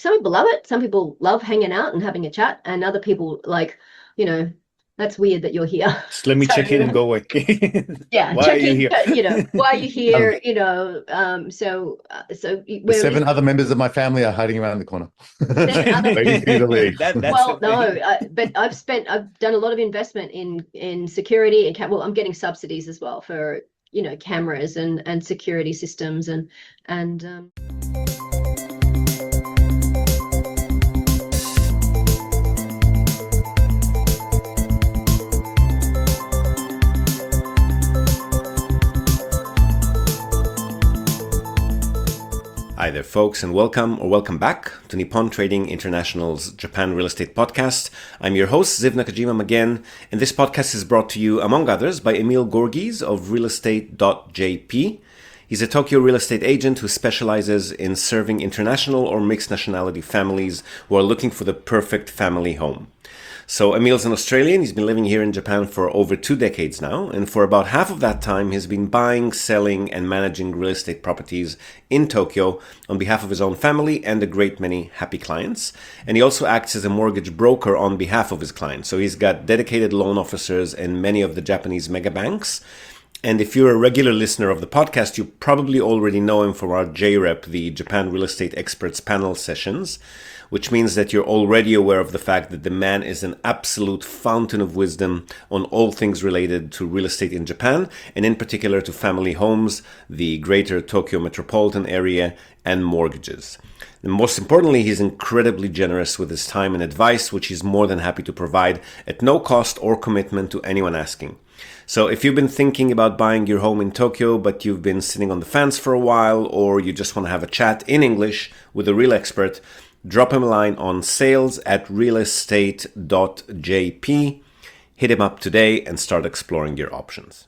some people love it. Some people love hanging out and having a chat, and other people like, that's weird that you're here. Just let me So, check in and go away. yeah, Why are check you in. here? Why are you here? The We're 7 other members of my family are hiding around the corner, waiting for you to leave. well, no, but I've done a lot of investment in security and well, I'm getting subsidies as well for cameras and security systems and. Hi there, folks, and welcome back to Nippon Trading International's Japan Real Estate Podcast. I'm your host, Ziv Nakajima again, and this podcast is brought to you, among others, by Emil Gorgies of realestate.jp. He's a Tokyo real estate agent who specializes in serving international or mixed nationality families who are looking for the perfect family home. So Emil's an Australian. He's been living here in Japan for over 2 decades now, and for about half of that time he's been buying, selling, and managing real estate properties in Tokyo on behalf of his own family and a great many happy clients. And he also acts as a mortgage broker on behalf of his clients. So he's got dedicated loan officers in many of the Japanese mega banks. And if you're a regular listener of the podcast, you probably already know him from our JREP, the Japan Real Estate Experts Panel sessions, which means that you're already aware of the fact that the man is an absolute fountain of wisdom on all things related to real estate in Japan, and in particular to family homes, the greater Tokyo metropolitan area, and mortgages. And most importantly, he's incredibly generous with his time and advice, which he's more than happy to provide at no cost or commitment to anyone asking. So if you've been thinking about buying your home in Tokyo, but you've been sitting on the fence for a while, or you just want to have a chat in English with a real expert, drop him a line on sales@realestate.jp. Hit him up today and start exploring your options.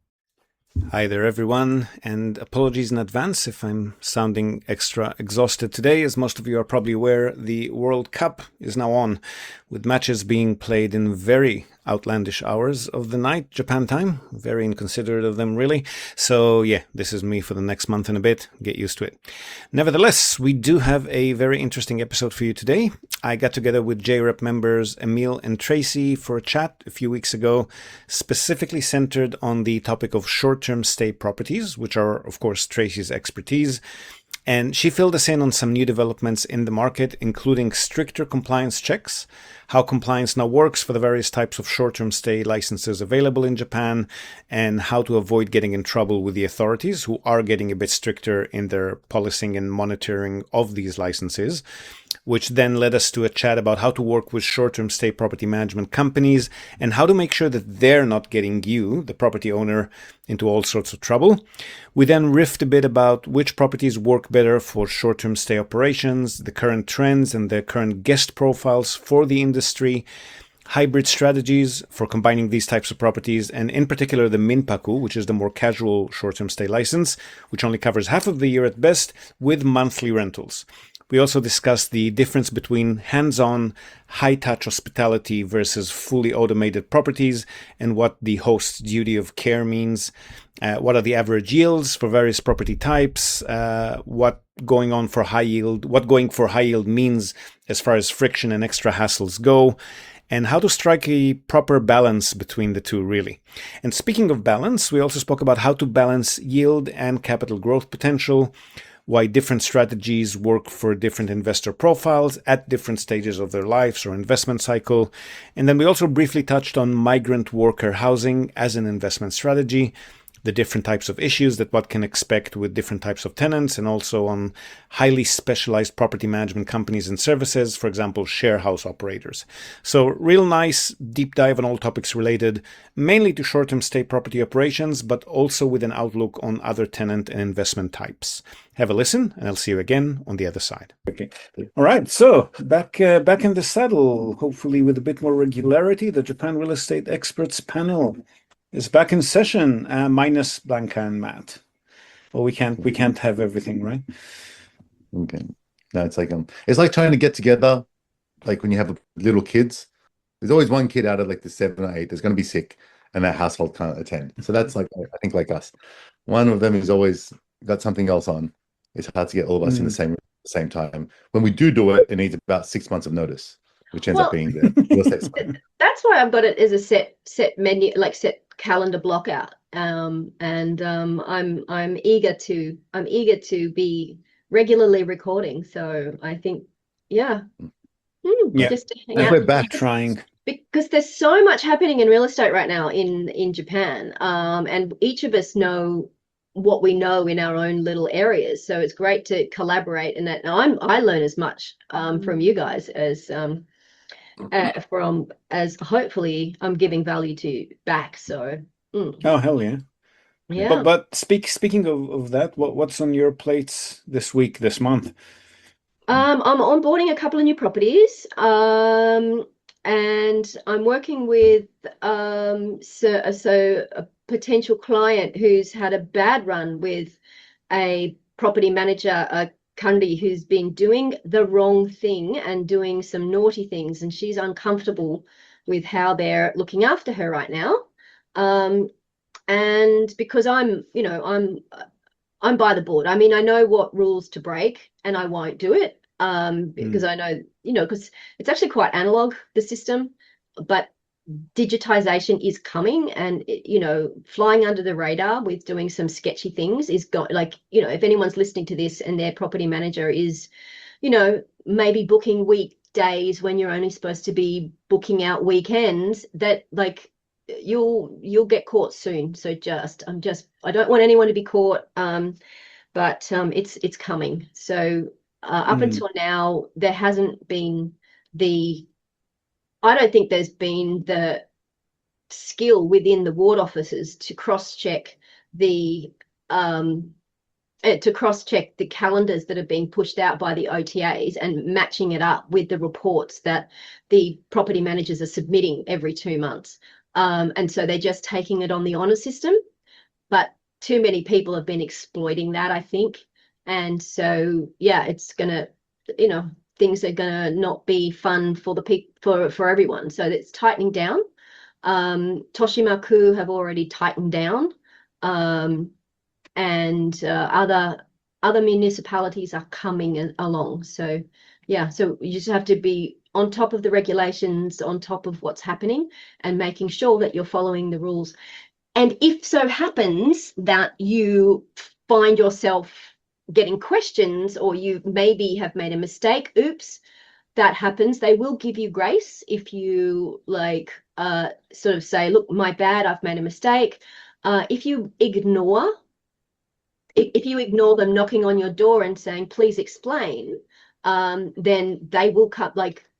Hi there, everyone, and apologies in advance if I'm sounding extra exhausted today. As most of you are probably aware, the World Cup is now on, with matches being played in very outlandish hours of the night, Japan time. Very inconsiderate of them, really. So yeah, this is me for the next month and a bit. Get used to it. Nevertheless, we do have a very interesting episode for you today. I got together with JREP members Emil and Tracy for a chat a few weeks ago, specifically centered on the topic of short-term stay properties, which are, of course, Tracy's expertise. And she filled us in on some new developments in the market, including stricter compliance checks, how compliance now works for the various types of short-term stay licenses available in Japan, and how to avoid getting in trouble with the authorities, who are getting a bit stricter in their policing and monitoring of these licenses, which then led us to a chat about how to work with short-term stay property management companies and how to make sure that they're not getting you, the property owner, into all sorts of trouble. We then riffed a bit about which properties work better for short-term stay operations, the current trends and the current guest profiles for the industry, hybrid strategies for combining these types of properties, and in particular the Minpaku, which is the more casual short-term stay license, which only covers half of the year at best, with monthly rentals. We also discussed the difference between hands-on, high-touch hospitality versus fully automated properties and what the host's duty of care means. What are the average yields for various property types? What going for high yield means as far as friction and extra hassles go, and how to strike a proper balance between the two, really. And speaking of balance, we also spoke about how to balance yield and capital growth potential, why different strategies work for different investor profiles at different stages of their lives or investment cycle. And then we also briefly touched on migrant worker housing as an investment strategy, the different types of issues that one can expect with different types of tenants, and also on highly specialized property management companies and services, for example, share house operators. So real nice deep dive on all topics related, mainly to short-term stay property operations, but also with an outlook on other tenant and investment types. Have a listen, and I'll see you again on the other side. Okay. All right. So back in the saddle, hopefully with a bit more regularity. The Japan Real Estate Experts Panel is back in session, minus Blanca and Matt. Well, we can't have everything, right? Okay. No, it's like trying to get together, like when you have little kids. There's always one kid out of like the 7 or 8 that's going to be sick, and that household can't attend. So that's like, I think, like us. One of them is always got something else on. It's hard to get all of us in the same room. the same time. When we do it, it needs about 6 months of notice, which ends up being the real estate spend. That's why I've got it as a set menu, like set calendar block out. I'm eager to be regularly recording. So I think, yeah. Yeah. Just to hang And out. we're back. Trying. Because there's so much happening in real estate right now in Japan. And each of us know what we know in our own little areas. So it's great to collaborate in that. Now I learn as much from you guys as hopefully I'm giving value to back. So Oh, hell yeah. yeah. But speaking of that, what's on your plates this week, this month? I'm onboarding a couple of new properties. And I'm working with so a potential client who's had a bad run with a property manager, a Kundi, who's been doing the wrong thing and doing some naughty things, and she's uncomfortable with how they're looking after her right now. And because I'm by the board. I mean, I know what rules to break, and I won't do it. Because I know, because it's actually quite analog, the system, but digitization is coming, and flying under the radar with doing some sketchy things is if anyone's listening to this and their property manager is, maybe booking weekdays when you're only supposed to be booking out weekends, that you'll get caught soon. So I don't want anyone to be caught, but it's coming. So up until now, there hasn't been I don't think there's been the skill within the ward offices to cross-check the calendars that are being pushed out by the OTAs and matching it up with the reports that the property managers are submitting every 2 months. And so they're just taking it on the honor system, but too many people have been exploiting that, I think. And so, yeah, it's gonna, things are gonna not be fun for for everyone. So it's tightening down. Toshimaku have already tightened down, and other municipalities are coming along. So yeah, so you just have to be on top of the regulations, on top of what's happening, and making sure that you're following the rules. And if so happens that you find yourself getting questions, or you maybe have made a mistake, oops, that happens, they will give you grace if you sort of say, look, my bad, I've made a mistake. If you ignore them knocking on your door and saying, please explain, then they will cut,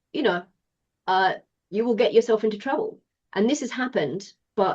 you will get yourself into trouble. And this has happened,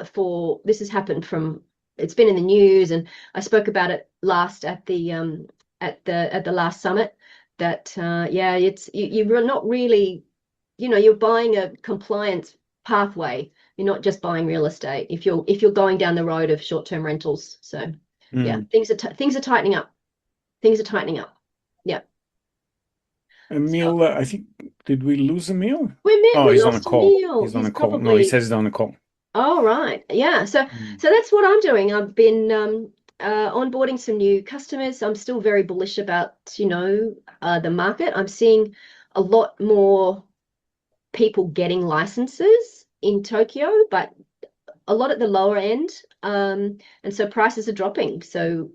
it's been in the news, and I spoke about it last at the last summit, that you're not really, you're buying a compliance pathway. You're not just buying real estate if you're going down the road of short-term rentals. So yeah, things are tightening up. Things are tightening up. Yeah. Emil, I think, did we lose Emil? He's on a call. He's on a call. No, he says he's on a call. Oh, right. Yeah. So that's what I'm doing. I've been onboarding some new customers. I'm still very bullish about, the market. I'm seeing a lot more people getting licenses in Tokyo, but a lot at the lower end. And so prices are dropping. So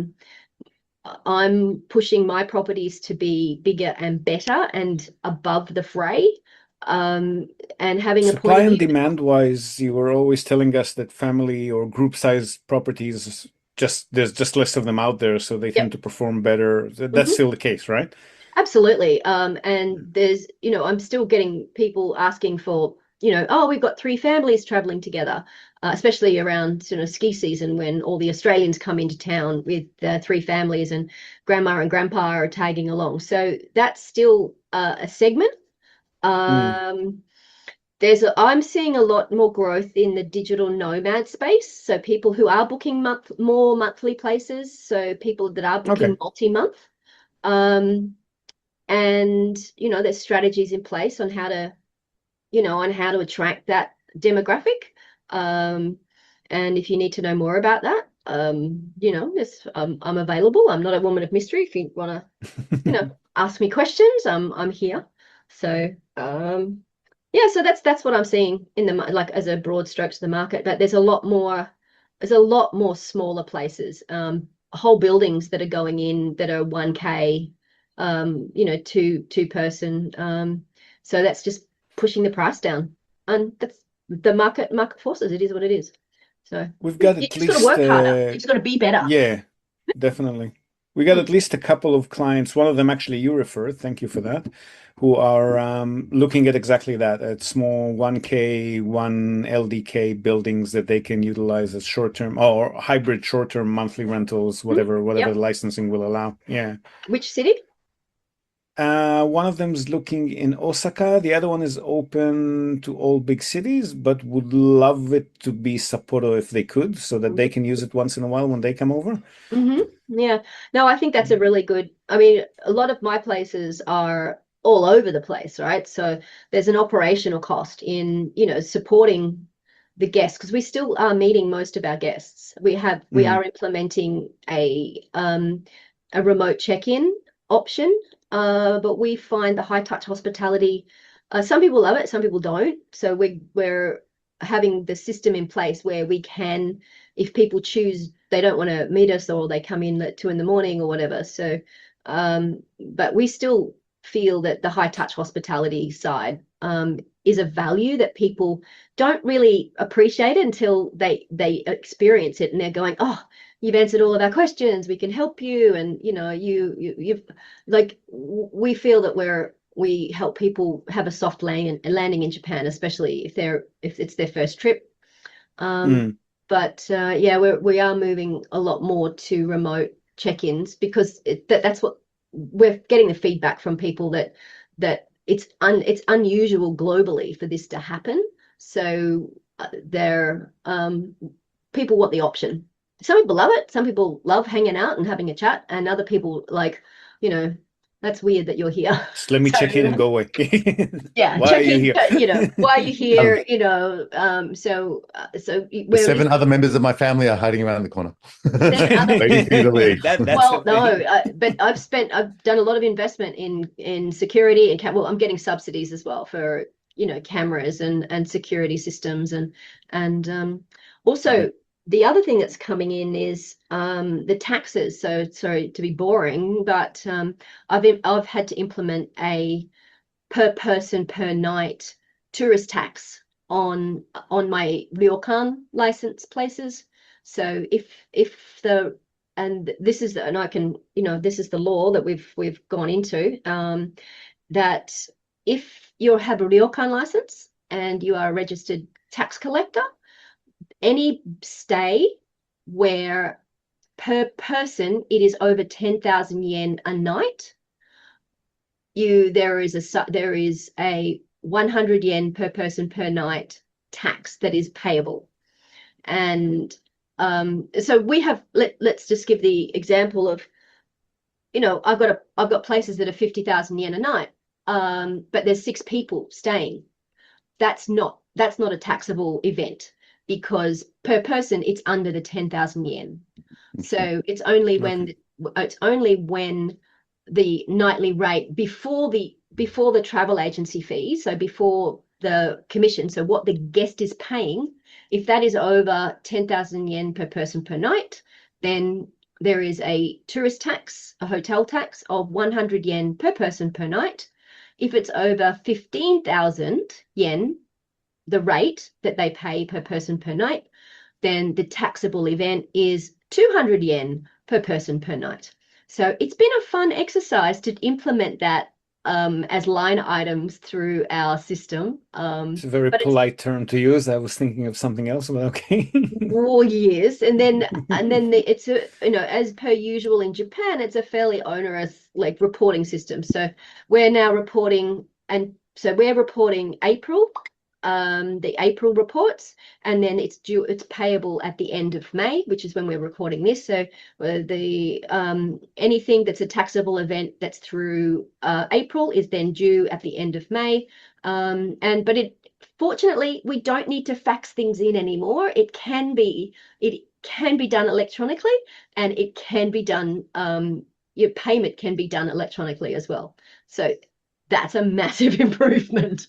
I'm pushing my properties to be bigger and better and above the fray. And having supply and demand wise, you were always telling us that family or group size properties, there's just less of them out there, so they tend to perform better. That's still the case, right? Absolutely. And there's, I'm still getting people asking for, oh, we've got 3 families traveling together, especially around ski season, when all the Australians come into town with 3 families, and grandma and grandpa are tagging along. So that's still a segment. I'm seeing a lot more growth in the digital nomad space. So people who are booking more monthly places. So people that are booking multi-month. And there's strategies in place on how to, attract that demographic. And if you need to know more about that, I'm available. I'm not a woman of mystery. If you want to, ask me questions. I'm here. So yeah, so that's what I'm seeing in the like as a broad strokes of the market. But there's a lot more smaller places, whole buildings that are going in that are 1K, two person. So that's just pushing the price down, and that's the market forces. It is what it is. So We've got you at just got to least, work harder. You just got to be better. yeah, definitely. We got at least a couple of clients, one of them actually you referred, thank you for that, who are looking at exactly that, at small 1K, 1 LDK buildings that they can utilize as short-term or hybrid short-term monthly rentals, whatever Yep. licensing will allow. Yeah. Which city? One of them is looking in Osaka. The other one is open to all big cities, but would love it to be Sapporo if they could, so that they can use it once in a while when they come over. Yeah. No, I think that's a really good. I mean, a lot of my places are all over the place, right? So there's an operational cost in, supporting the guests because we still are meeting most of our guests. We are implementing a remote check-in option, but we find the high touch hospitality. Some people love it, some people don't. So we're having the system in place where we can, if people choose they don't want to meet us or they come in at 2 a.m. or whatever. So, but we still feel that the high touch hospitality side is a value that people don't really appreciate it until they experience it and they're going, oh, you've answered all of our questions, we can help you, and you've like we feel that we help people have a soft landing in Japan, especially if it's their first trip. But yeah, we are moving a lot more to remote check-ins because that's what we're getting the feedback from people that it's unusual globally for this to happen. So people want the option. Some people love it. Some people love hanging out and having a chat, and other people like, that's weird that you're here. Just let me check in and go away. Yeah, why check are you in. here? Why are you here? So The 7 other members of my family are hiding around the corner. Other Waiting for you to leave. well, no, but I've done a lot of investment in security and well, I'm getting subsidies as well for cameras and security systems and also. The other thing that's coming in is the taxes. So sorry to be boring, but I've had to implement a per person per night tourist tax on my ryokan license places. So this is the law that we've gone into, that if you have a ryokan license and you are a registered tax collector, any stay where per person it is over 10,000 yen a night, there is a 100 yen per person per night tax that is payable. And so we have let's just give the example of, I've got places that are 50,000 yen a night, but there's 6 people staying. That's not a taxable event, because per person it's under the 10,000 yen. So it's only when the nightly rate before the travel agency fee, so before the commission, so what the guest is paying, if that is over 10,000 yen per person per night, then there is a tourist tax, a hotel tax of 100 yen per person per night. If it's over 15,000 yen, the rate that they pay per person per night, then the taxable event is 200 yen per person per night. So it's been a fun exercise to implement that as line items through our system. It's a very polite term to use. I was thinking of something else, but okay. War years, and then it's as per usual in Japan, it's a fairly onerous reporting system. So we're now reporting, and so we're reporting April. The April reports, and then it's payable at the end of May, which is when we're recording this. So the anything that's a taxable event that's through April is then due at the end of May. But fortunately we don't need to fax things in anymore. It can be done electronically, and it can be done your payment can be done electronically as well. So that's a massive improvement.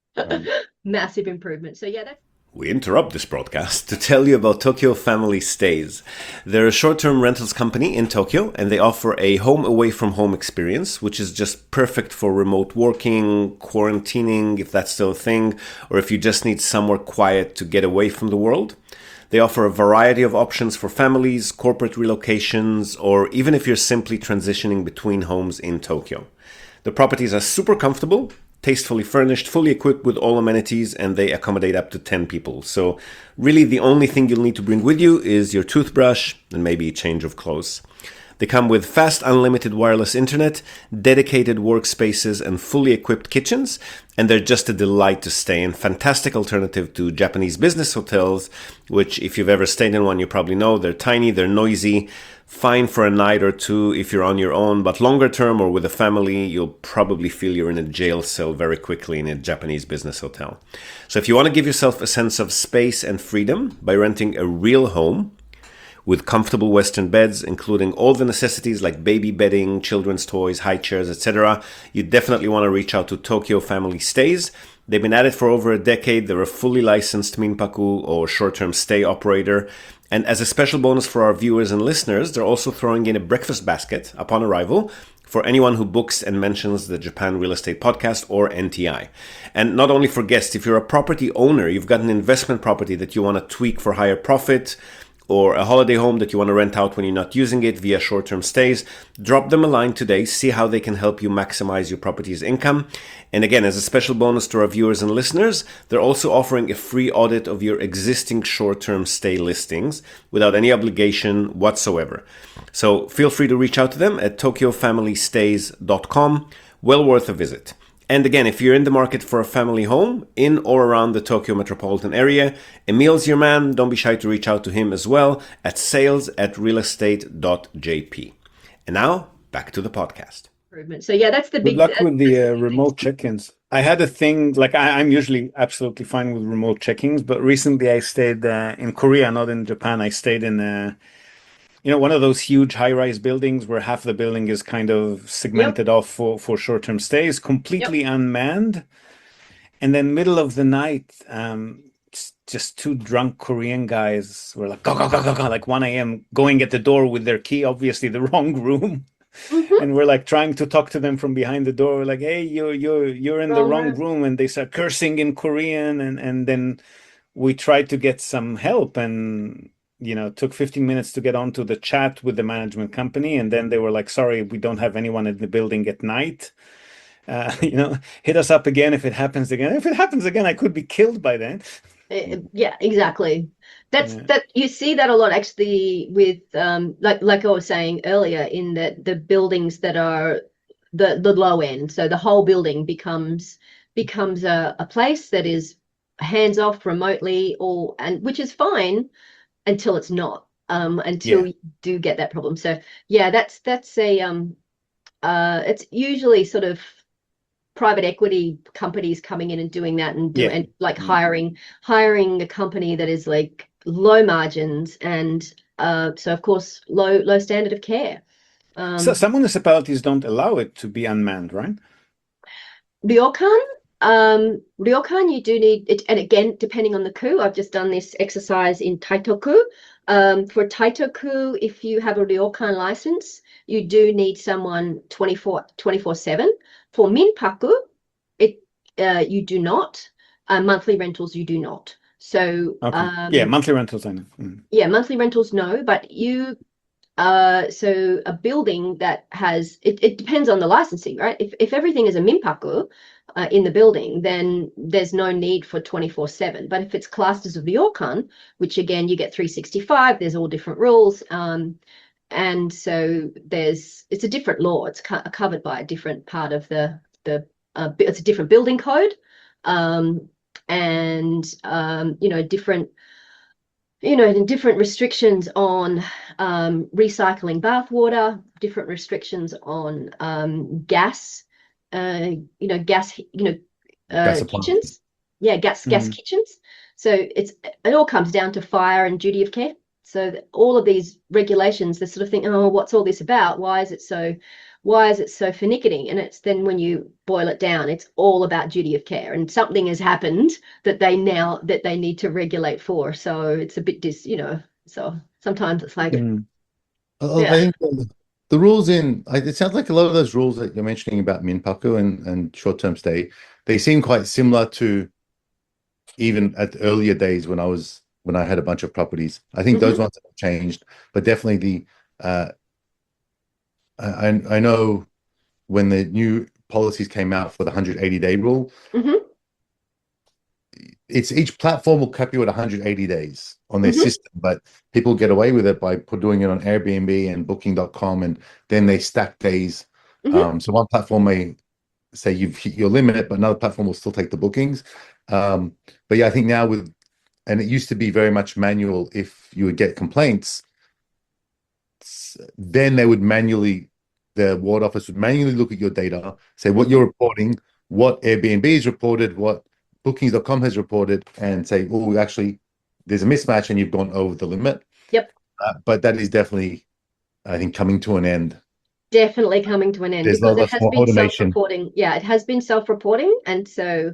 Massive improvement. So yeah, that's. We interrupt this broadcast to tell you about Tokyo Family Stays. They're a short-term rentals company in Tokyo, and they offer a home away from home experience, which is just perfect for remote working, quarantining, if that's still a thing, or if you just need somewhere quiet to get away from the world. They offer a variety of options for families, corporate relocations, or even if you're simply transitioning between homes in Tokyo. The properties are super comfortable, tastefully furnished, fully equipped with all amenities, and they accommodate up to 10 people. So really the only thing you'll need to bring with you is your toothbrush and maybe a change of clothes. They come with fast unlimited wireless internet, dedicated workspaces, and fully equipped kitchens, and they're just a delight to stay in. Fantastic alternative to Japanese business hotels, which if you've ever stayed in one, you probably know they're tiny, they're noisy, fine for a night or two if you're on your own, but longer term or with a family, you'll probably feel you're in a jail cell very quickly in a Japanese business hotel. So if you want to give yourself a sense of space and freedom by renting a real home with comfortable Western beds, including all the necessities like baby bedding, children's toys, high chairs, etc., you definitely want to reach out to Tokyo Family Stays. They've been at it for over a decade. They're a fully licensed minpaku or short-term stay operator. And as a special bonus for our viewers and listeners, they're also throwing in a breakfast basket upon arrival for anyone who books and mentions the Japan Real Estate Podcast or NTI. And not only for guests, if you're a property owner, you've got an investment property that you want to tweak for higher profit, or a holiday home that you want to rent out when you're not using it via short-term stays, drop them a line today, see how they can help you maximize your property's income. And again, as a special bonus to our viewers and listeners, they're also offering a free audit of your existing short-term stay listings without any obligation whatsoever. So feel free to reach out to them at tokyofamilystays.com. Well worth a visit. And again, if you're in the market for a family home in or around the Tokyo metropolitan area, Emil's your man. Don't be shy to reach out to him as well at sales@realestate.jp. And now, back to the podcast. So yeah, that's the big... Good luck with the remote check-ins. I had a thing, like I'm usually absolutely fine with remote check-ins, but recently I stayed in Korea, not in Japan. I stayed in... one of those huge high-rise buildings where half the building is kind of segmented off for short-term stays, completely unmanned. And then middle of the night, just two drunk Korean guys were like, go, go, go, go, go, like 1 a.m. going at the door with their key, obviously the wrong room. And we're like trying to talk to them from behind the door. We're like, hey, you're in the wrong room. And they start cursing in Korean. And then we tried to get some help and... took 15 minutes to get onto the chat with the management company. And then they were like, sorry, we don't have anyone in the building at night. Hit us up again if it happens again. If it happens again, I could be killed by then. Yeah, exactly. That you see that a lot actually with like I was saying earlier, in that the buildings that are the low end. So the whole building becomes a place that is hands off remotely, which is fine until it's not, until you do get that problem. So yeah, that's a it's usually sort of private equity companies coming in and doing that and like hiring a company that is like low margins and so of course low standard of care. So some municipalities don't allow it to be unmanned, right? Ryokan, you do need it, and again, depending on the ku, I've just done this exercise in Taitoku. For Taitoku, if you have a ryokan license, you do need someone 24/7. For minpaku, you do not. Monthly rentals, you do not. So monthly rentals, I know. Yeah, monthly rentals, no, but you. So a building that has it depends on the licensing, right? If everything is a minpaku in the building, then there's no need for 24/7. But if it's classed as a ryokan, which again you get 365, there's all different rules, and so it's a different law. It's covered by a different part of it's a different building code, and different restrictions on recycling bathwater, different restrictions on gas, gas kitchens. Yeah, gas kitchens. So it all comes down to fire and duty of care. So all of these regulations, they sort of think, oh, what's all this about? Why is it so pernickety? And it's then when you boil it down, it's all about duty of care, and something has happened that they need to regulate for. So it's a bit so sometimes it's like, I think the rules it sounds like a lot of those rules that you're mentioning about Minpaku and short-term stay, they seem quite similar to even at the earlier days when I had a bunch of properties. I think those ones have changed, but definitely I know when the new policies came out for the 180-day rule, it's each platform will cap you at 180 days on their system, but people get away with it by doing it on Airbnb and Booking.com, and then they stack days. So one platform may say you've hit your limit, but another platform will still take the bookings. But yeah, I think now and it used to be very much manual. If you would get complaints, then they would the ward office would manually look at your data, say what you're reporting, what Airbnb has reported, what Bookings.com has reported, and say, oh, actually, there's a mismatch and you've gone over the limit. Yep. But that is definitely, I think, coming to an end. Definitely coming to an end, There's because no it has more been automation. self-reporting. Yeah, it has been self-reporting, and so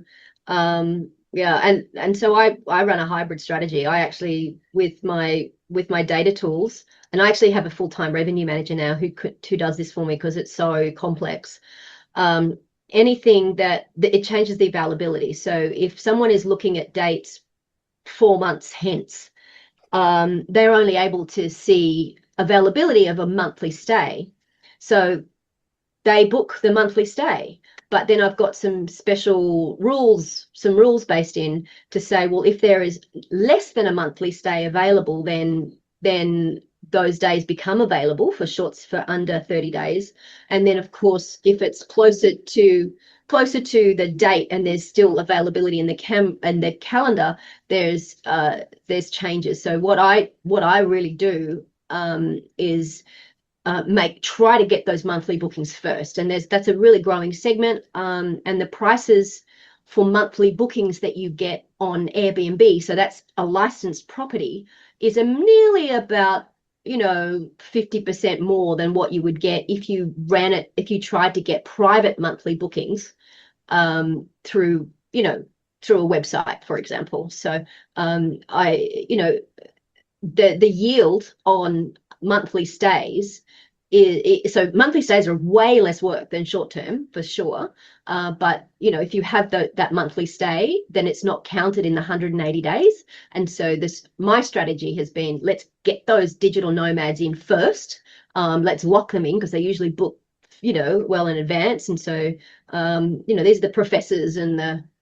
and so I run a hybrid strategy. I actually with my data tools, and I actually have a full-time revenue manager now who does this for me because it's so complex. Anything that it changes the availability. So if someone is looking at dates 4 months hence, they're only able to see availability of a monthly stay. So they book the monthly stay, but then I've got some special rules, based in to say, well, if there is less than a monthly stay available, then those days become available for shorts for under 30 days. And then of course, if it's closer to the date and there's still availability in the calendar, there's changes. So what I really do is try to get those monthly bookings first, and that's a really growing segment, and the prices for monthly bookings that you get on Airbnb, so that's a licensed property, is nearly about 50% more than what you would get if you tried to get private monthly bookings through a website, for example. So the yield on monthly stays so monthly stays are way less work than short term, for sure, but if you have that monthly stay, then it's not counted in the 180 days. And so my strategy has been, let's get those digital nomads in first, let's lock them in, because they usually book well in advance. And so these are the professors and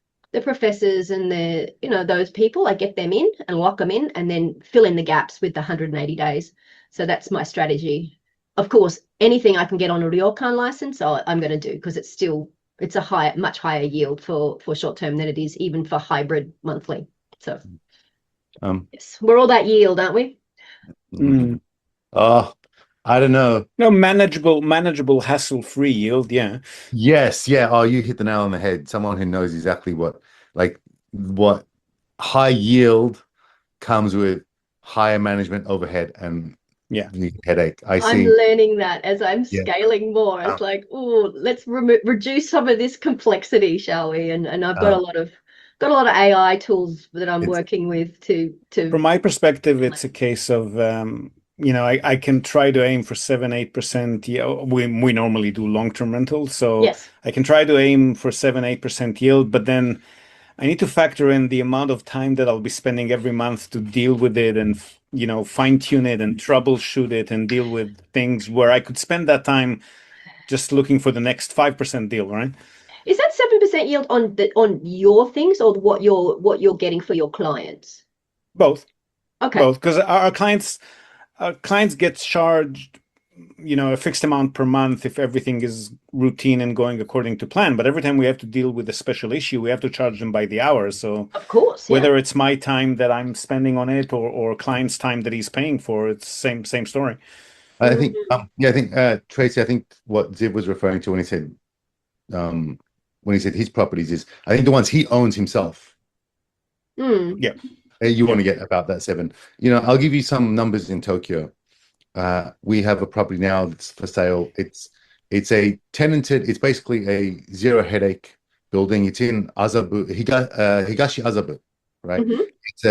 those people. I get them in and lock them in, and then fill in the gaps with the 180 days. So that's my strategy. Of course, anything I can get on a ryokan license, I'm going to do, because it's a much higher yield for short term than it is even for hybrid monthly. So yes, we're all that yield, aren't we? I don't know. No, manageable, hassle-free yield. Yeah. Yes. Yeah. Oh, you hit the nail on the head. Someone who knows exactly what high yield comes with higher management overhead and headache. I'm learning that as I'm scaling more. It's like, oh, let's reduce some of this complexity, shall we? And I've got a lot of AI tools that I'm working with to. From my perspective, it's a case of I can try to aim for 7-8%. Yeah, we normally do long-term rentals, so yes. I can try to aim for 7-8% yield, but then I need to factor in the amount of time that I'll be spending every month to deal with it and fine tune it and troubleshoot it and deal with things where I could spend that time just looking for the next 5% deal, right? Is that 7% yield on your things, or what you're getting for your clients? Both. Okay. Both, because our clients get charged a fixed amount per month if everything is routine and going according to plan. But every time we have to deal with a special issue, we have to charge them by the hour. So of course, whether it's my time that I'm spending on it or client's time that he's paying for, it's same story. I think, Tracy, I think what Ziv was referring to when he said his properties is, I think, the ones he owns himself. Yeah. You want to get about that 7. You know, I'll give you some numbers in Tokyo. We have a property now that's for sale. It's a tenanted. It's basically a zero headache building. It's in Azabu, Higashi Azabu, right? Mhm.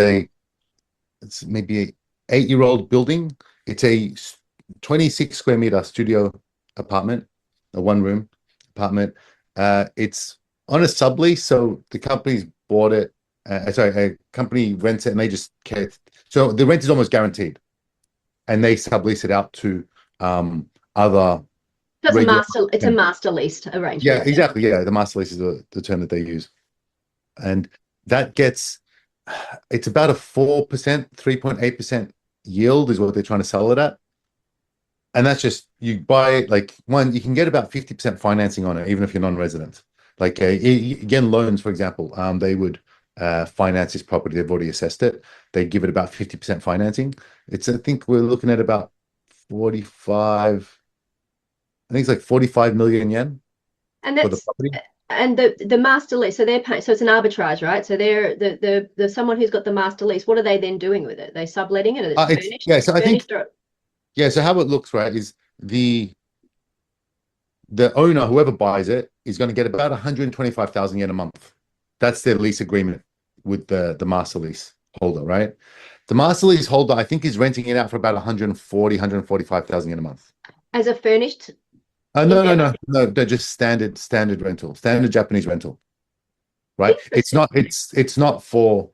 It's maybe a 8-year-old building. It's a 26 square meter studio apartment, a 1-room apartment. It's on a sublease, so the company's bought it. A company rents it, and they just care. So the rent is almost guaranteed, and they sublease it out to other. So regular- it's a master lease arrangement. Yeah, exactly. Yeah, the master lease is the term that they use, and that gets it's about a 4%, 3.8% yield is what they're trying to sell it at. And that's just, you buy it, like, one, you can get about 50% financing on it, even if you're non-resident. Like, again, loans, for example, they would finance this property. They've already assessed it. They give it about 50% financing. I think we're looking at about 45, I think it's like 45 million yen And for the that's property. and the master lease. So they're paying. So it's an arbitrage, right? So they're the someone who's got the master lease. What are they then doing with it? They subletting it, and it's furnished. Yeah, so I think, Furnished or- yeah, so how it looks, right, is the owner, whoever buys it, is going to get about 125,000 yen a month. That's their lease agreement with the master lease holder, right? The master lease holder, I think, is renting it out for about 145,000 yen a month. as a furnished. No, they're just standard rental, standard Japanese rental, right? It's not for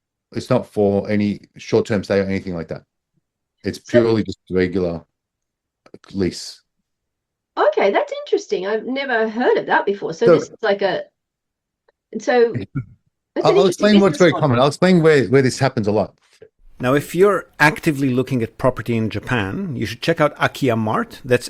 any short-term stay or anything like that. It's purely just regular lease. Okay, that's interesting. I've never heard of that before. So So- this is like a. So it's an I'll interesting explain what's business very model. common. I'll explain where this happens a lot. Now, if you're actively looking at property in Japan, you should check out Akiya Mart. That's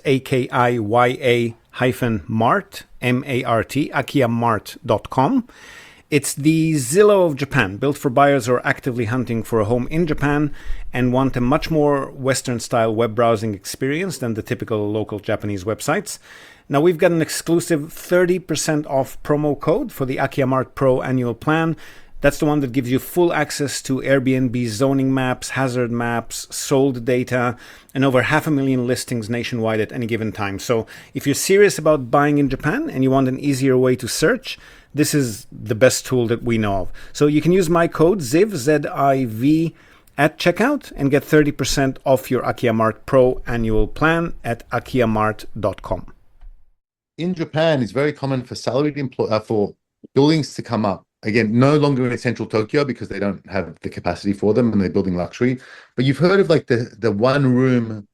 AKIYA-Mart, M-A-R-T, akiyamart.com. It's the Zillow of Japan, built for buyers who are actively hunting for a home in Japan and want a much more Western-style web browsing experience than the typical local Japanese websites. Now, we've got an exclusive 30% off promo code for the Akiya Mart Pro annual plan. That's the one that gives you full access to Airbnb zoning maps, hazard maps, sold data, and over 500,000 listings nationwide at any given time. So if you're serious about buying in Japan and you want an easier way to search, this is the best tool that we know of. So you can use my code ZIV, Z-I-V, at checkout and get 30% off your Akiya Mart Pro annual plan at akiyamart.com. In Japan, it's very common for for buildings to come up. Again, no longer in central Tokyo because they don't have the capacity for them and they're building luxury. But you've heard of like the 1-room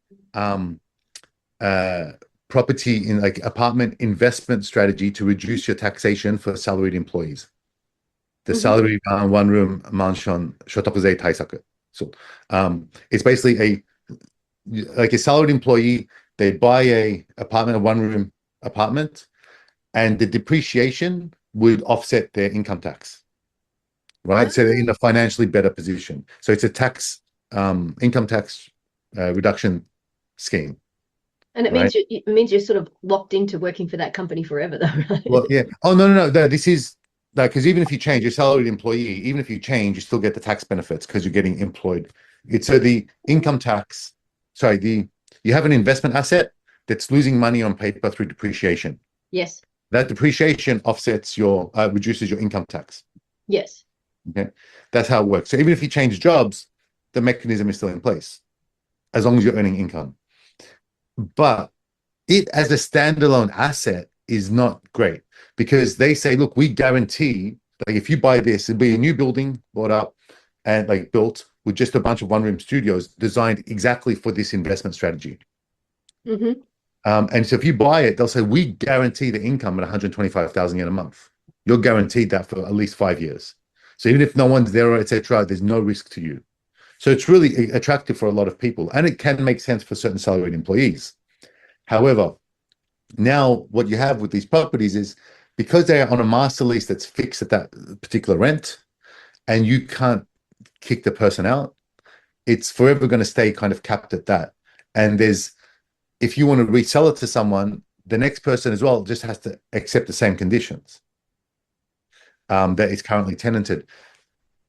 property in like apartment investment strategy to reduce your taxation for salaried employees. The salary 1-room mansion shotokuzei taisaku. So it's basically a salaried employee. They buy a 1-room apartment, and the depreciation would offset their income tax, right? So they're in a financially better position. So it's a income tax reduction scheme. And it means you're sort of locked into working for that company forever, though, right? Well, yeah. Oh, no. This is like, because even if you change, your salaried employee, even if you change, you still get the tax benefits because you're getting employed. So the income tax, you have an investment asset that's losing money on paper through depreciation. Yes. That depreciation offsets reduces your income tax. Yes. Okay, that's how it works. So even if you change jobs, the mechanism is still in place, as long as you're earning income. But it as a standalone asset is not great because they say, look, we guarantee, like if you buy this, it'll be a new building bought up and like built with just a bunch of 1-room studios designed exactly for this investment strategy. And so if you buy it, they'll say, we guarantee the income at 125,000 yen a month. You're guaranteed that for at least 5 years. So even if no one's there, etc., there's no risk to you. So it's really attractive for a lot of people, and it can make sense for certain salaried employees. However, now what you have with these properties is because they are on a master lease that's fixed at that particular rent, and you can't kick the person out, it's forever going to stay kind of capped at that. And if you want to resell it to someone, the next person as well just has to accept the same conditions that it's currently tenanted.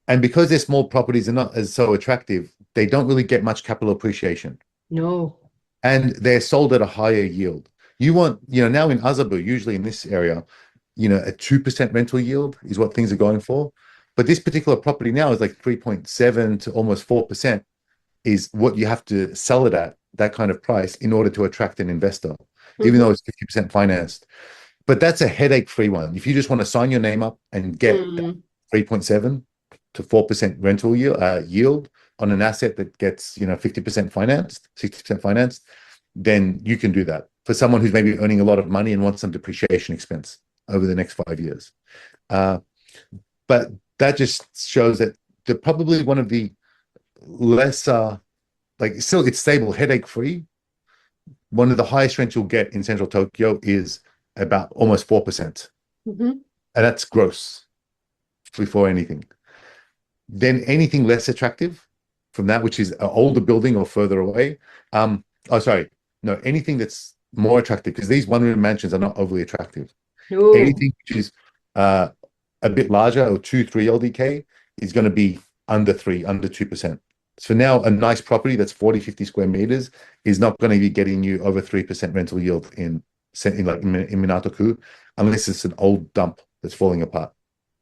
And because they're small properties and not as so attractive, they don't really get much capital appreciation. No. And they're sold at a higher yield. You want, now in Azabu, usually in this area, a 2% rental yield is what things are going for. But this particular property now is like 3.7 to almost 4% is what you have to sell it at, that kind of price, in order to attract an investor, even though it's 50% financed. But that's a headache-free one. If you just want to sign your name up and get 3.7 to 4% rental yield on an asset that gets 50% financed, 60% financed, then you can do that for someone who's maybe earning a lot of money and wants some depreciation expense over the next 5 years. But that just shows that they're probably one of the lesser, still it's stable, headache-free. One of the highest rents you'll get in central Tokyo is about almost 4%. And that's gross before anything. Then anything less attractive from that, which is an older building or further away. Anything that's more attractive, because these one-room mansions are not overly attractive. Ooh. Anything which is a bit larger, or 2-3 LDK, is going to be under 2%. So now a nice property that's 40-50 square meters is not going to be getting you over 3% rental yield in Minato-ku, unless it's an old dump that's falling apart.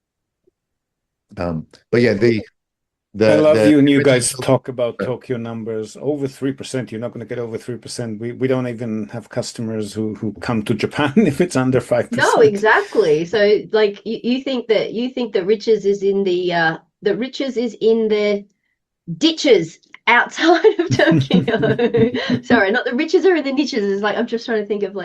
But yeah, I love you guys talk about Tokyo numbers. Over 3%, you're not going to get over 3%. We don't even have customers who come to Japan if it's under 5%. No, exactly. So you think the riches is in the riches is in the ditches outside of Tokyo. Sorry, not the riches are in the niches. It's like I'm just trying to think of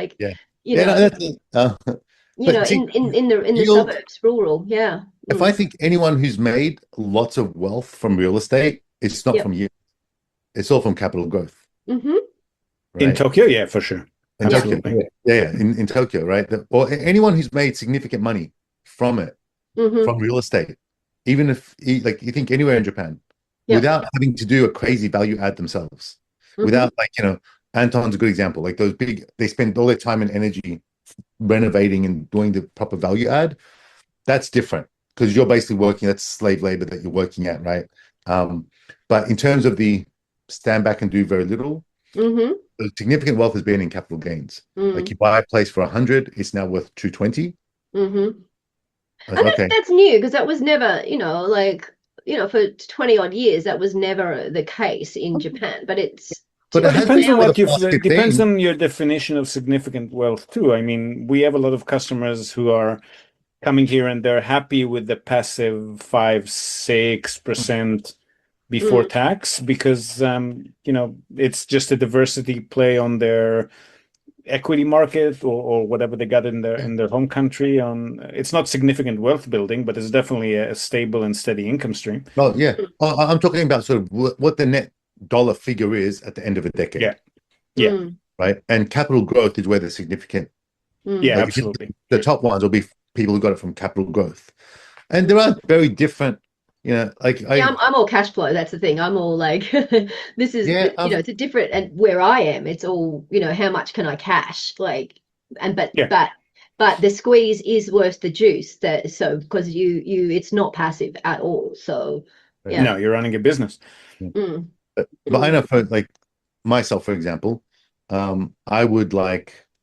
in the suburbs, rural. Yeah. If I think anyone who's made lots of wealth from real estate, it's not from you. It's all from capital growth. Right? In Tokyo, yeah, for sure. In Tokyo, in Tokyo, right? Or anyone who's made significant money from it, from real estate, even if you think anywhere in Japan, without having to do a crazy value add themselves, without Anton's a good example. Like those they spend all their time and energy renovating and doing the proper value add. That's different, because you're basically working, that's slave labor that you're working at, right? But in terms of the stand back and do very little, the significant wealth has been in capital gains. Like you buy a place for 100, it's now worth 220. That's new, because that was never, for 20 odd years, that was never the case in Japan. But it depends on your definition of significant wealth too. I mean, we have a lot of customers who are coming here and they're happy with the passive 5-6% before tax, because it's just a diversity play on their equity market or whatever they got in their home country. It's not significant wealth building, but it's definitely a stable and steady income stream. Well, yeah, I'm talking about sort of what the net dollar figure is at the end of a decade. Right. And capital growth is where the significant absolutely, the top ones will be people who got it from capital growth. And there are very different, I'm all cash flow. That's the thing. I'm all like, this is, it's a different, and where I am, it's all, how much can I cash? But the squeeze is worth the juice. Because it's not passive at all. So, yeah. No, you're running a business. But I know for myself, for example, I would I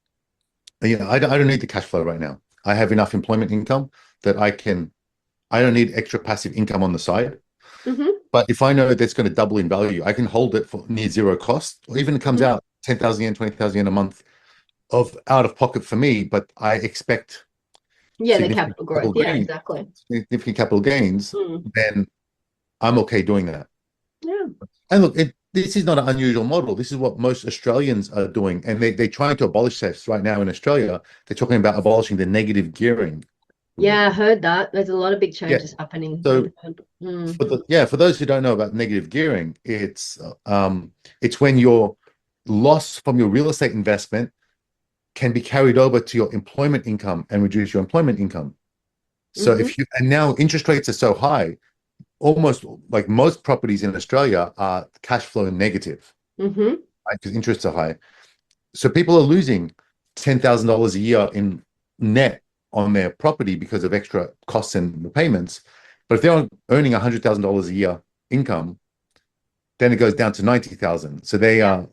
don't need the cash flow right now. I have enough employment income that I don't need extra passive income on the side. But if I know that's going to double in value, I can hold it for near zero cost, or even it comes out 10,000 yen, 20,000 yen a month of out of pocket for me, but I expect the capital growth. Exactly. Significant capital gains, then I'm okay doing that. Yeah. And look, this is not an unusual model. This is what most Australians are doing. And they're trying to abolish this right now in Australia. They're talking about abolishing the negative gearing. Yeah, I heard that. There's a lot of big changes happening. So for those who don't know about negative gearing, it's when your loss from your real estate investment can be carried over to your employment income and reduce your employment income. So and now interest rates are so high, almost like most properties in Australia are cash flow negative, right? Because interests are high. So people are losing $10,000 a year in net on their property because of extra costs and repayments. But if they're earning $100,000 a year income, then it goes down to 90,000. So they are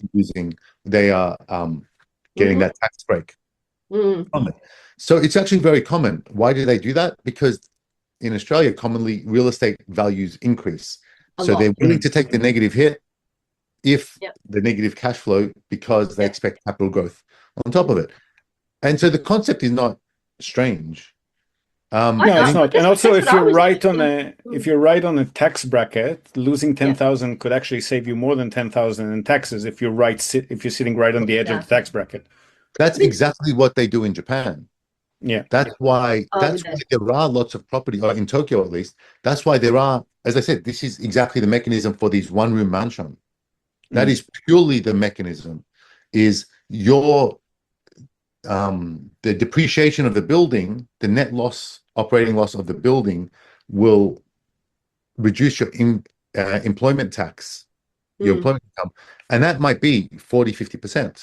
getting that tax break. Mm. So it's actually very common. Why do they do that? Because in Australia, commonly real estate values increase. So they're willing to take the negative hit if the negative cash flow, because they expect capital growth on top of it. And so the concept is not strange. No, it's not. And also, if you're right on a tax bracket, losing 10,000 could actually save you more than 10,000 in taxes if you're sitting right on the edge of the tax bracket. That's exactly what they do in Japan. Yeah. That's why there are lots of property, or in Tokyo at least. That's why there are, as I said, this is exactly the mechanism for these one-room mansion. That is purely the mechanism, is your the depreciation of the building, the net loss, operating loss of the building will reduce your employment tax, your employment income, and that might be 40-50%.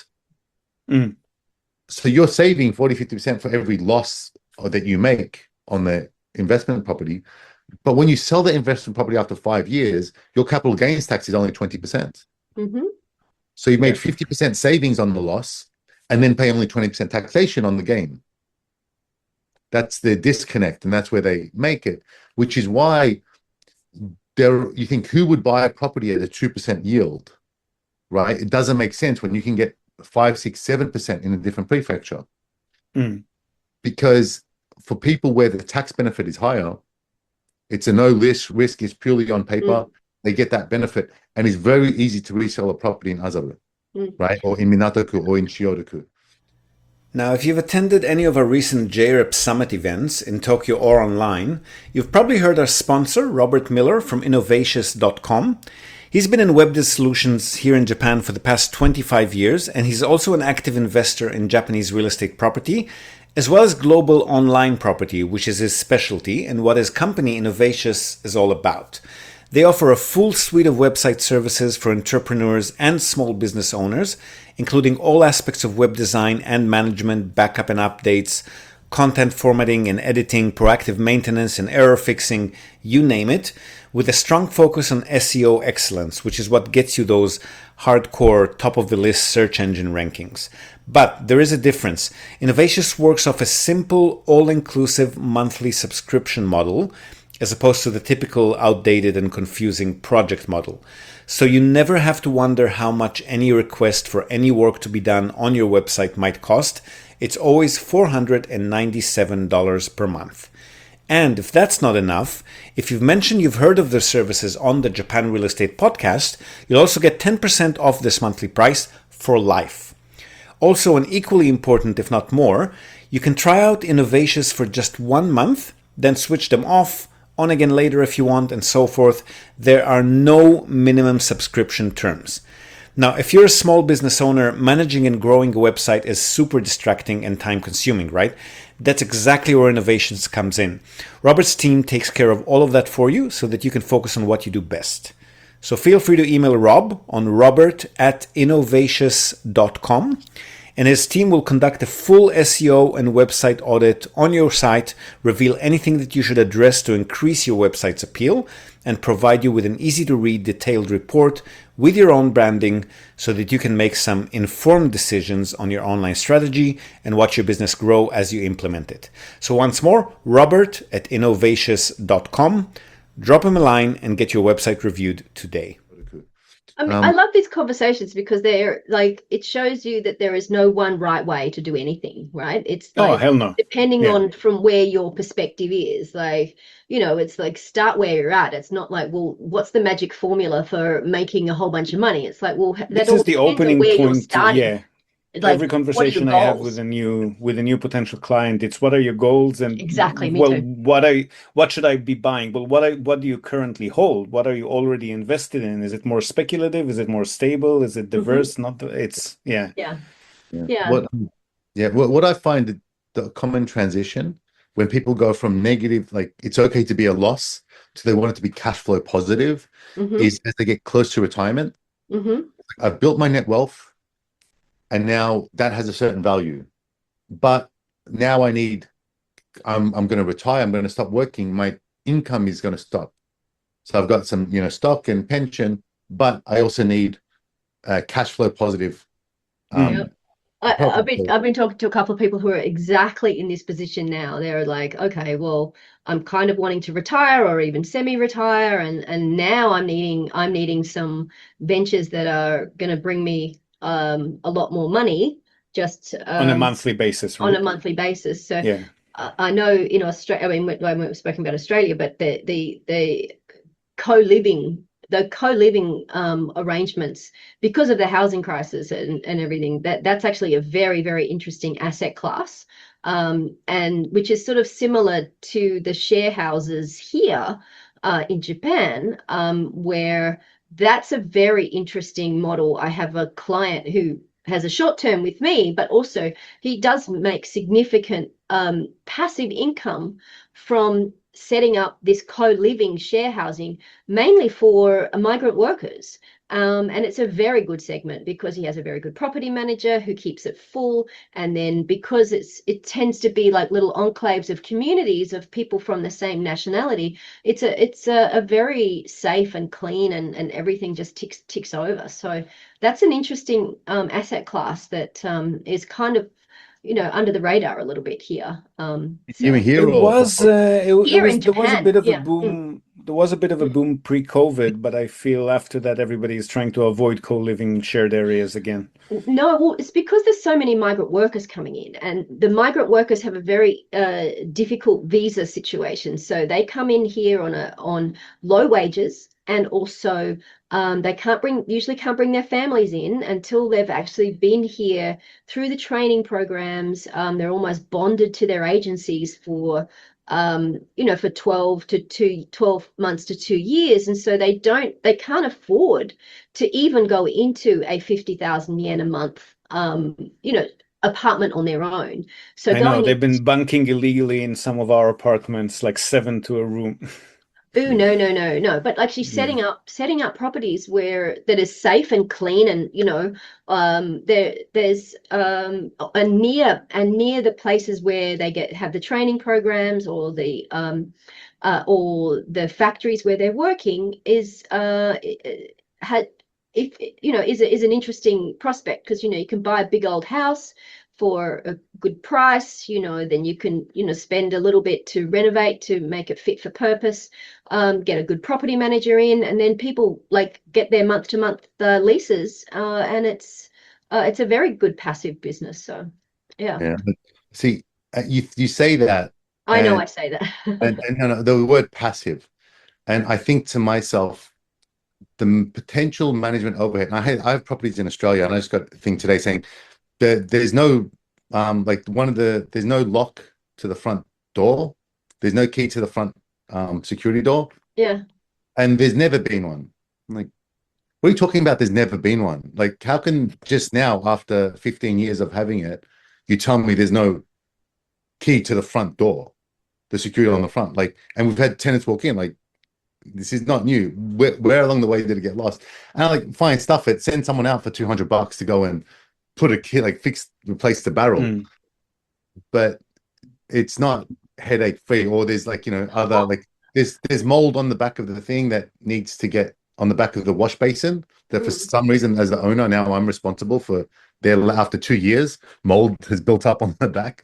So you're saving 40-50% for every loss that you make on the investment property. But when you sell the investment property after 5 years, your capital gains tax is only 20%. So you made 50% savings on the loss and then pay only 20% taxation on the gain. That's the disconnect, and that's where they make it, which is why you think, who would buy a property at a 2% yield, right? It doesn't make sense when you can get 5, 6, 7% in a different prefecture. Because for people where the tax benefit is higher, it's a no risk is purely on paper. They get that benefit, and it's very easy to resell a property in Azabu, right? Or in Minato-ku or in Shiyoda-ku. Now, if you've attended any of our recent JREP Summit events in Tokyo or online, you've probably heard our sponsor, Robert Miller from Innovatious.com. He's been in WebDev solutions here in Japan for the past 25 years, and he's also an active investor in Japanese real estate property, as well as global online property, which is his specialty and what his company Innovatious is all about. They offer a full suite of website services for entrepreneurs and small business owners, including all aspects of web design and management, backup and updates, content formatting and editing, proactive maintenance and error fixing, you name it, with a strong focus on SEO excellence, which is what gets you those hardcore top-of-the-list search engine rankings. But there is a difference. Innovatious works off a simple, all-inclusive monthly subscription model, as opposed to the typical outdated and confusing project model. So you never have to wonder how much any request for any work to be done on your website might cost. It's always $497 per month. And if that's not enough, if you've mentioned you've heard of their services on the Japan Real Estate Podcast, you'll also get 10% off this monthly price for life. Also, and equally important, if not more, you can try out Innovatious for just 1 month, then switch them off, on again later if you want, and so forth. There are no minimum subscription terms. Now, if you're a small business owner, managing and growing a website is super distracting and time consuming, right? That's exactly where Innovations comes in. Robert's team takes care of all of that for you so that you can focus on what you do best. So feel free to email Rob on robert@innovatious.com, and his team will conduct a full SEO and website audit on your site, reveal anything that you should address to increase your website's appeal, and provide you with an easy-to-read detailed report with your own branding so that you can make some informed decisions on your online strategy and watch your business grow as you implement it. So once more, robert@innovatious.com. Drop him a line and get your website reviewed today. I mean, I love these conversations because they're like, it shows you that there is no one right way to do anything, right? It's like, oh, hell no. Depending on from where your perspective is, like, you know, it's like, start where you're at. It's not like, well, what's the magic formula for making a whole bunch of money? It's like, well, this is the opening point. Like, every conversation I have with a new potential client, it's what are your goals, and exactly. What should I be buying? Well, what do you currently hold? What are you already invested in? Is it more speculative? Is it more stable? Is it diverse? What I find the common transition when people go from negative, like it's okay to be a loss, to they want it to be cash flow positive, is as they get close to retirement. I've built my net wealth, and now that has a certain value, but now I'm going to retire. I'm going to stop working. My income is going to stop. So I've got some, stock and pension, but I also need cash flow positive. Yeah. I've been talking to a couple of people who are exactly in this position now. They're like, okay, well, I'm kind of wanting to retire or even semi-retire, and now I'm needing some ventures that are going to bring me a lot more money just on a monthly basis, right? On a monthly basis. So yeah. I know in Australia, I mean, we've spoken about Australia, but the co-living arrangements, because of the housing crisis and everything, that's actually a very, very interesting asset class, and which is sort of similar to the share houses here in Japan, where that's a very interesting model. I have a client who has a short term with me, but also he does make significant passive income from setting up this co-living share housing, mainly for migrant workers. And it's a very good segment because he has a very good property manager who keeps it full. And then because it tends to be like little enclaves of communities of people from the same nationality, it's a very safe and clean, and everything just ticks over. So that's an interesting asset class that is kind of under the radar a little bit here. Even here, It was here in there was a Japan, bit of a yeah. boom. There was a bit of a boom pre-COVID, but I feel after that everybody is trying to avoid co-living shared areas again. No, well, it's because there's so many migrant workers coming in, and the migrant workers have a very difficult visa situation. So they come in here on low wages, and also they usually can't bring their families in until they've actually been here through the training programs. They're almost bonded to their agencies for for 12 months to 2 years, and so they can't afford to even go into a 50,000 yen a month apartment on their own. So I know they've been bunking illegally in some of our apartments, like 7 to a room. Oh, no. But actually setting up properties where that is safe and clean, and there's near the places where they have the training programs, or the factories where they're working is is an interesting prospect, because you can buy a big old house for a good price, then you can spend a little bit to renovate to make it fit for purpose, get a good property manager in, and then people like get their month-to-month leases, and it's a very good passive business. So yeah. See, you say that. I know I say that. and no, the word passive, and I think to myself, the potential management overhead. And I have properties in Australia, and I just got a thing today saying that there's no there's no lock to the front door, there's no key to the front security door. Yeah. And there's never been one. Like, what are you talking about? There's never been one. Like, how can just now, after 15 years of having it, you tell me there's no key to the front door, the security on the front? Like, and we've had tenants walk in, like, this is not new. Where along the way did it get lost? And I like, fine, stuff it, send someone out for $200 to go and put a key, like replace the barrel. But it's not headache free. Or there's like, other, like there's mold on the back of the thing that needs to get on the back of the wash basin, that for some reason, as the owner, now I'm responsible for after 2 years, mold has built up on the back.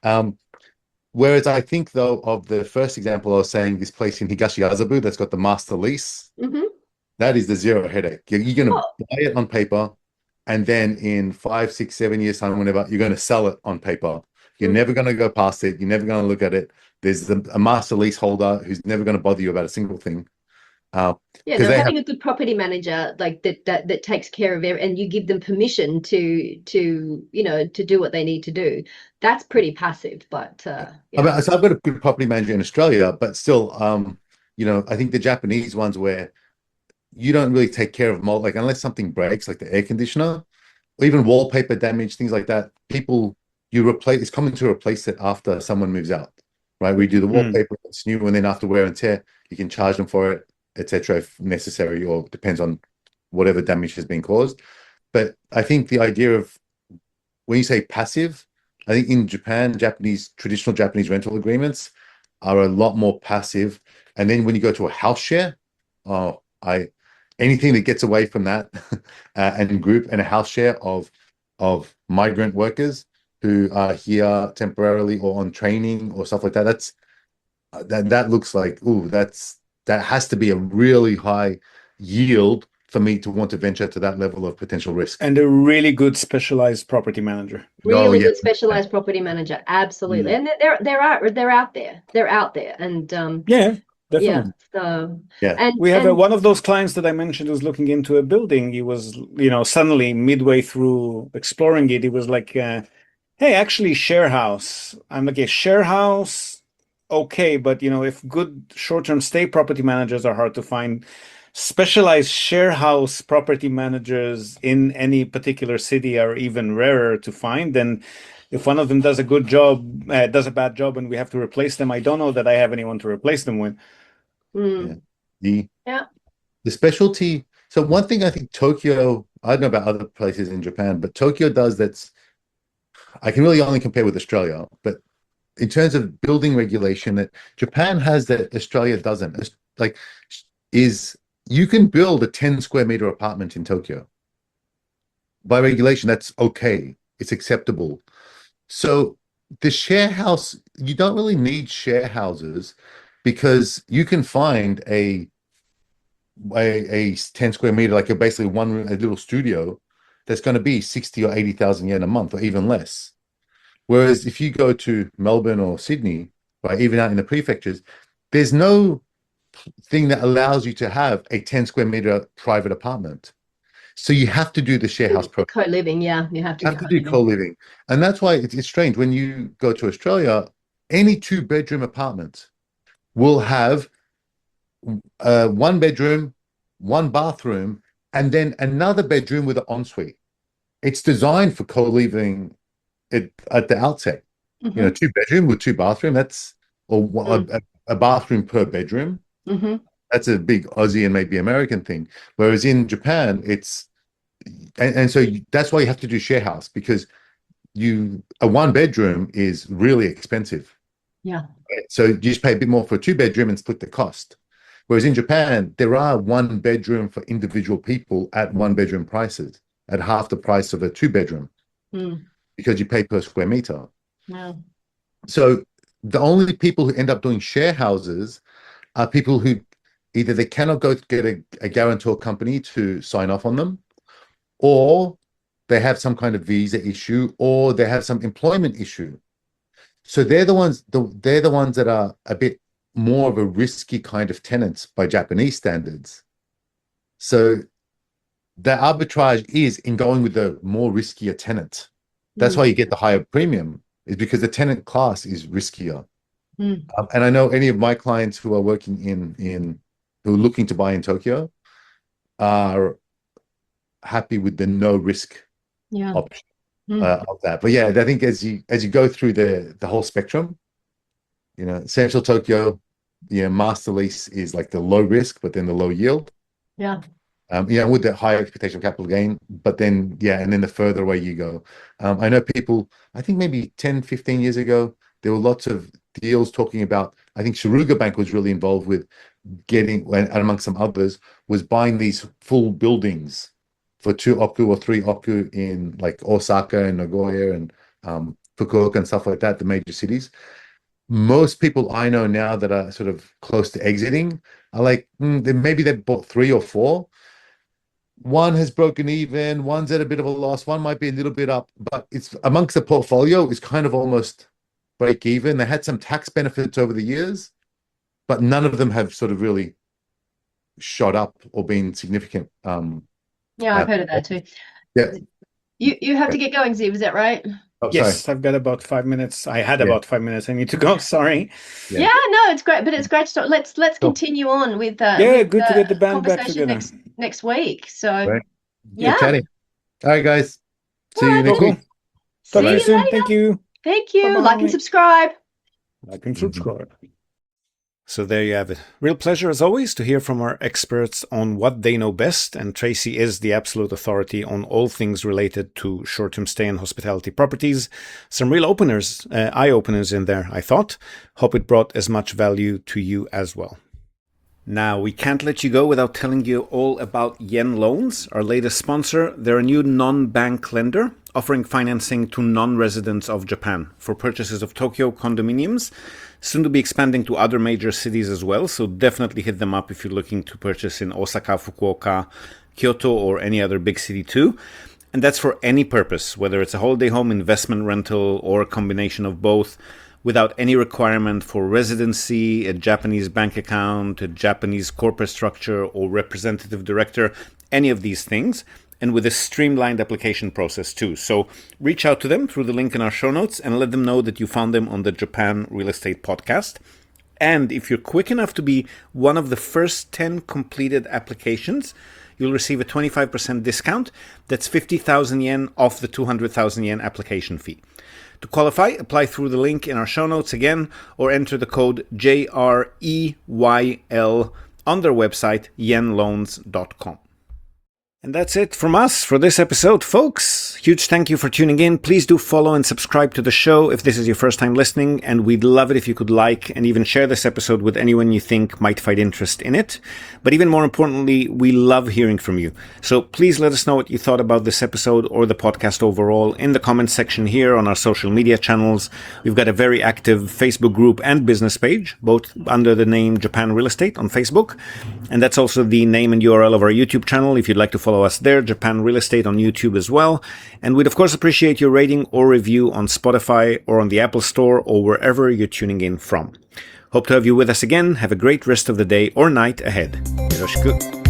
Whereas I think, though, of the first example I was saying, this place in Higashiazabu that's got the master lease, that is the zero headache. You're going to buy it on paper, and then in 5, 6, 7 years time, whenever, you're going to sell it on paper. You're never going to go past it. You're never going to look at it. There's a master leaseholder who's never going to bother you about a single thing. Having a good property manager like that takes care of it, and you give them permission to do what they need to do. That's pretty passive, but so I've got a good property manager in Australia, but still, I think the Japanese ones, where you don't really take care of mold, like unless something breaks, like the air conditioner, or even wallpaper damage, things like that. It's common to replace it after someone moves out, right? We do the wallpaper, it's new, and then after wear and tear, you can charge them for it, etc., if necessary, or depends on whatever damage has been caused. But I think the idea of, when you say passive, I think in Japan, traditional Japanese rental agreements are a lot more passive, And then when you go to a house share, anything that gets away from that and group and a house share of migrant workers who are here temporarily or on training or stuff like that, that looks like, ooh, that has to be a really high yield for me to want to venture to that level of potential risk. And a really good specialized property manager. Really good specialized property manager, absolutely. And they're out there. They're out there, and yeah, definitely. Yeah. So yeah, and we have one of those clients that I mentioned who's looking into a building. He was, suddenly midway through exploring it, he was like, "Hey, actually, share house." I'm like, "A share house, okay, but if good short-term stay property managers are hard to find, specialized share house property managers in any particular city are even rarer to find. Then if one of them does a good job, does a bad job, and we have to replace them, I don't know that I have anyone to replace them with." The specialty. So one thing I think Tokyo, I don't know about other places in Japan, but Tokyo does I can really only compare with Australia, but in terms of building regulation that Japan has that Australia doesn't, is you can build a 10 square meter apartment in Tokyo. By regulation, that's okay. It's acceptable. So the share house, you don't really need share houses because you can find a 10 square meter, like basically one room, a little studio that's going to be 60 or 80,000 yen a month or even less. Whereas if you go to Melbourne or Sydney, right, even out in the prefectures, there's no thing that allows you to have a 10 square meter private apartment. So you have to do the share house program. Co-living, yeah. You have to do co-living. And that's why it's strange. When you go to Australia, any 2-bedroom apartment will have 1 bedroom, 1 bathroom, and then another bedroom with an ensuite. It's designed for co-living at the outset. 2-bedroom with 2 bathroom, a bathroom per bedroom. That's a big Aussie and maybe American thing. Whereas in Japan, so that's why you have to do share house, because a 1-bedroom is really expensive. Yeah. So you just pay a bit more for a 2-bedroom and split the cost. Whereas in Japan, there are 1-bedroom for individual people at 1-bedroom prices at half the price of a 2-bedroom because you pay per square meter. Yeah. So the only people who end up doing share houses are people who either they cannot go get a guarantor company to sign off on them, or they have some kind of visa issue, or they have some employment issue. So they're the ones that are a bit more of a risky kind of tenants by Japanese standards. So the arbitrage is in going with the more riskier tenant. That's why you get the higher premium, is because the tenant class is riskier. And I know any of my clients who are working who are looking to buy in Tokyo are happy with the no risk option of that. But yeah, I think as you go through the whole spectrum, Central Tokyo, master lease is like the low risk, but then the low yield. Yeah. With the higher expectation of capital gain, but then, and then the further away you go. I know people, I think maybe 10, 15 years ago, there were lots of deals talking about, I think Suruga Bank was really involved with getting, and among some others, was buying these full buildings for 2 oku or 3 oku in like Osaka and Nagoya and Fukuoka and stuff like that, the major cities. Most people I know now that are sort of close to exiting are like, maybe they bought 3 or 4. One has broken even, one's at a bit of a loss, one might be a little bit up, but it's amongst the portfolio is kind of almost break even. They had some tax benefits over the years, but none of them have sort of really shot up or been significant. I've heard of that too. Yeah. You have to get going, Ziv, is that right? Oh, yes, sorry. I've got about 5 minutes. I had about 5 minutes. I need to go. Sorry. Yeah, no, it's great, but it's great to start. Let's continue on with good to get the band back together next week. So right. Chatting. All right, guys. See you next week. Talk to you soon. Later. Thank you. Thank you. Bye-bye. Like and subscribe. So there you have it. Real pleasure as always to hear from our experts on what they know best, and Tracy is the absolute authority on all things related to short-term stay and hospitality properties. Some real eye-openers in there, I thought. Hope it brought as much value to you as well. Now, we can't let you go without telling you all about Yen Loans, our latest sponsor. They're a new non-bank lender offering financing to non-residents of Japan for purchases of Tokyo condominiums, soon to be expanding to other major cities as well. So definitely hit them up if you're looking to purchase in Osaka, Fukuoka, Kyoto, or any other big city too. And that's for any purpose, whether it's a holiday home, investment rental, or a combination of both, without any requirement for residency, a Japanese bank account, a Japanese corporate structure, or representative director, any of these things, and with a streamlined application process too. So reach out to them through the link in our show notes and let them know that you found them on the Japan Real Estate Podcast. And if you're quick enough to be one of the first 10 completed applications, you'll receive a 25% discount. That's 50,000 yen off the 200,000 yen application fee. To qualify, apply through the link in our show notes again, or enter the code JREYL on their website, yenloans.com. And that's it from us for this episode, folks. Huge thank you for tuning in. Please do follow and subscribe to the show if this is your first time listening, and we'd love it if you could like and even share this episode with anyone you think might find interest in it. But even more importantly, we love hearing from you. So please let us know what you thought about this episode or the podcast overall in the comments section here on our social media channels. We've got a very active Facebook group and business page, both under the name Japan Real Estate on Facebook. And that's also the name and URL of our YouTube channel if you'd like to follow us there, Japan Real Estate on YouTube as well. And we'd of course appreciate your rating or review on Spotify or on the Apple Store or wherever you're tuning in from. Hope to have you with us again. Have a great rest of the day or night ahead. Yoroshiku.